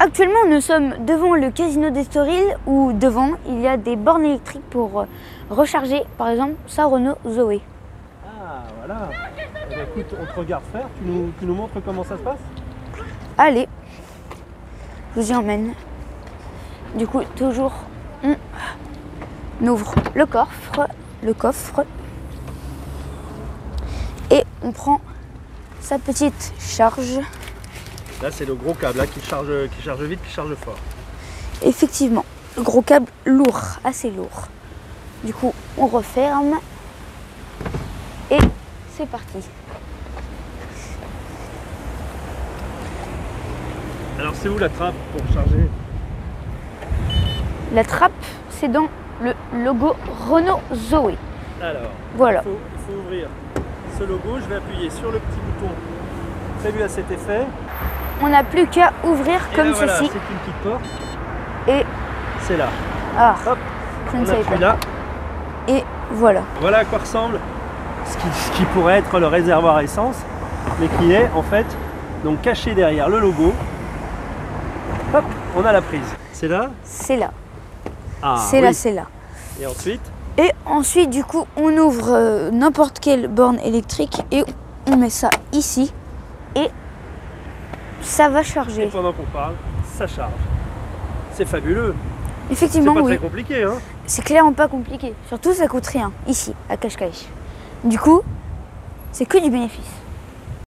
actuellement, nous sommes devant le casino d'Estoril où devant, il y a des bornes électriques pour recharger, par exemple, sa Renault Zoé. Ah, voilà. Eh bien, écoute, on te regarde faire. Tu nous montres comment ça se passe? Allez, je vous y emmène. Du coup, toujours, on ouvre le coffre, et on prend sa petite charge. Là, c'est le gros câble là, qui charge vite, qui charge fort. Effectivement, le gros câble lourd, assez lourd. Du coup, on referme et c'est parti. Alors, c'est où la trappe pour charger? La trappe, c'est dans le logo Renault Zoé. Alors, Voilà. il faut ouvrir ce logo. Je vais appuyer sur le petit bouton prévu à cet effet. On n'a plus qu'à ouvrir Et comme là, voilà, ceci. c'est une petite porte. Et C'est là. ah, Hop, je ne on savais appuie pas. là. Et voilà. Voilà à quoi ressemble ce qui pourrait être le réservoir essence, mais qui est en fait donc caché derrière le logo. Hop, on a la prise. C'est là? C'est là. Ah, C'est là, oui. c'est là. Et ensuite? Et ensuite, du coup, on ouvre n'importe quelle borne électrique et on met ça ici. Et ça va Et charger. pendant qu'on parle, ça charge. C'est fabuleux. C'est Effectivement, pas oui. très compliqué, hein? C'est clairement pas compliqué. Surtout, ça coûte rien, ici, à Cascais. Du coup, c'est que du bénéfice.